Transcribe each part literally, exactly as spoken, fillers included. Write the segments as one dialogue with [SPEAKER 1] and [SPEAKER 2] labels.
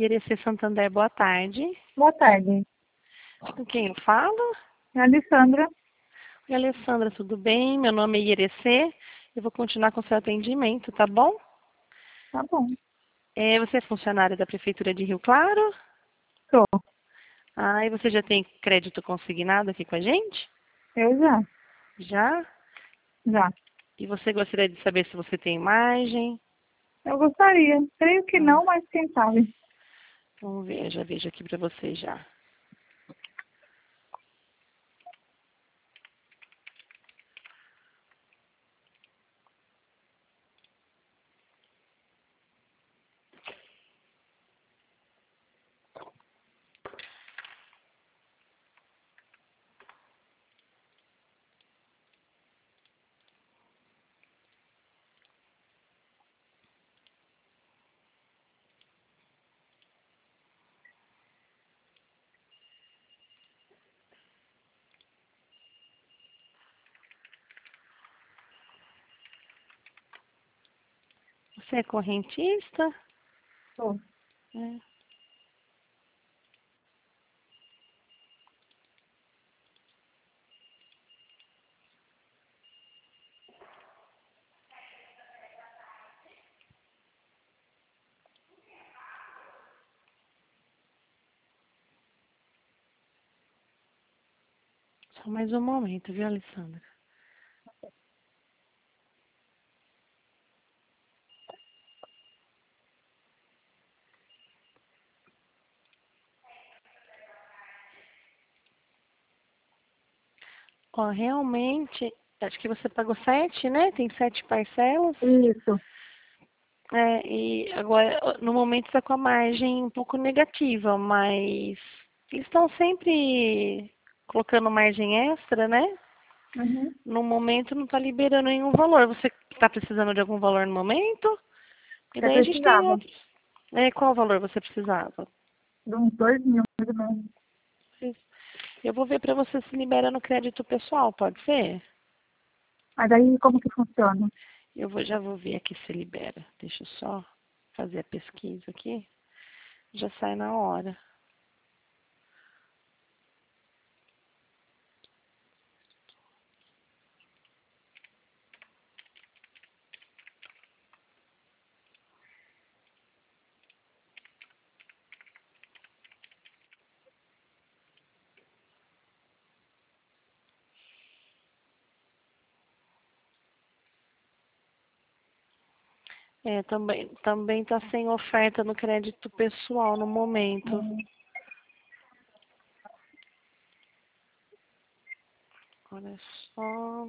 [SPEAKER 1] I R C Santander, boa tarde.
[SPEAKER 2] Boa tarde.
[SPEAKER 1] Com quem eu falo?
[SPEAKER 2] É a Alessandra.
[SPEAKER 1] Oi, Alessandra, tudo bem? Meu nome é I R C. Eu vou continuar com o seu atendimento, tá bom?
[SPEAKER 2] Tá bom.
[SPEAKER 1] É, você é funcionária da Prefeitura de Rio Claro?
[SPEAKER 2] Tô.
[SPEAKER 1] Ah, e você já tem crédito consignado aqui com a gente?
[SPEAKER 2] Eu já.
[SPEAKER 1] Já?
[SPEAKER 2] Já.
[SPEAKER 1] E você gostaria de saber se você tem imagem?
[SPEAKER 2] Eu gostaria. Creio que
[SPEAKER 1] Ah,
[SPEAKER 2] não, mas quem sabe.
[SPEAKER 1] vamos ver, já vejo aqui para você já. Você é correntista?
[SPEAKER 2] Tô.
[SPEAKER 1] É. Só mais um momento, viu, Alessandra? Ó, realmente, acho que você pagou sete, né? Tem sete parcelas.
[SPEAKER 2] Isso.
[SPEAKER 1] É, e agora, no momento está com a margem um pouco negativa, mas eles estão sempre colocando margem extra, né?
[SPEAKER 2] Uhum.
[SPEAKER 1] No momento não está liberando nenhum valor. Você está precisando de algum valor no momento? E
[SPEAKER 2] Eu
[SPEAKER 1] daí a gente tem
[SPEAKER 2] precisava
[SPEAKER 1] outros. É, qual valor você precisava?
[SPEAKER 2] de uns dois mil, mais ou menos.
[SPEAKER 1] Eu vou ver para você se libera no crédito pessoal, pode ser?
[SPEAKER 2] Mas aí como que funciona?
[SPEAKER 1] Eu vou, já vou ver aqui se libera. Deixa eu só fazer a pesquisa aqui. Já sai na hora. É, também também está sem oferta no crédito pessoal no momento.
[SPEAKER 2] Hum.
[SPEAKER 1] Olha só.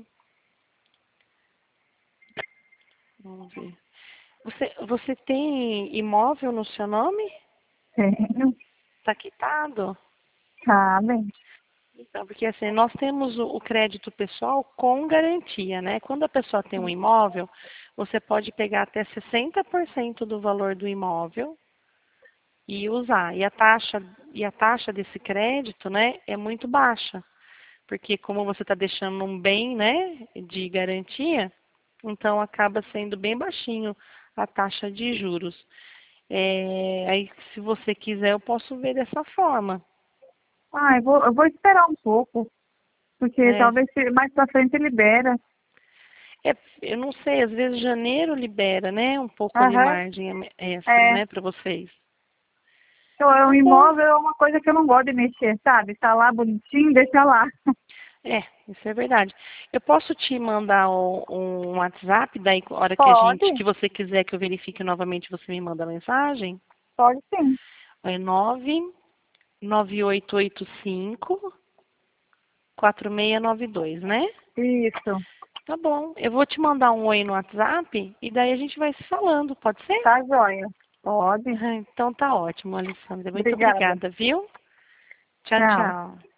[SPEAKER 1] Vamos ver. Você, você tem imóvel no seu nome?
[SPEAKER 2] Tenho.
[SPEAKER 1] Está quitado?
[SPEAKER 2] Tá bem.
[SPEAKER 1] Então, porque assim, nós temos o, o crédito pessoal com garantia, né? Quando a pessoa tem um imóvel, você pode pegar até sessenta por cento do valor do imóvel e usar. E a taxa, e a taxa desse crédito, né, é muito baixa. Porque como você está deixando um bem, né, de garantia, então acaba sendo bem baixinho a taxa de juros. É, aí, se você quiser, eu posso ver dessa forma.
[SPEAKER 2] Ah, eu vou, eu vou esperar um pouco, porque
[SPEAKER 1] É,
[SPEAKER 2] talvez se- mais pra frente libera.
[SPEAKER 1] é, eu não sei, às vezes janeiro libera, né, um pouco ali
[SPEAKER 2] Aham.
[SPEAKER 1] margem extra,
[SPEAKER 2] É.
[SPEAKER 1] né, para vocês.
[SPEAKER 2] Então, é um
[SPEAKER 1] Tá bom.
[SPEAKER 2] imóvel é uma coisa que eu não gosto de mexer, sabe? Tá lá bonitinho, deixa lá.
[SPEAKER 1] É, isso é verdade. Eu posso te mandar o- um WhatsApp, daí a hora que a gente,
[SPEAKER 2] Pode,
[SPEAKER 1] que você quiser que eu verifique novamente, você me manda a mensagem?
[SPEAKER 2] pode sim.
[SPEAKER 1] É nove nove oito oito cinco quatro seis nove dois, né?
[SPEAKER 2] Isso.
[SPEAKER 1] Tá bom. Eu vou te mandar um oi no WhatsApp e daí a gente vai se falando, pode ser?
[SPEAKER 2] Tá joia. Pode.
[SPEAKER 1] Então tá ótimo, Alessandra. Muito
[SPEAKER 2] Obrigada.
[SPEAKER 1] obrigada, viu? Tchau,
[SPEAKER 2] Tchau.
[SPEAKER 1] tchau.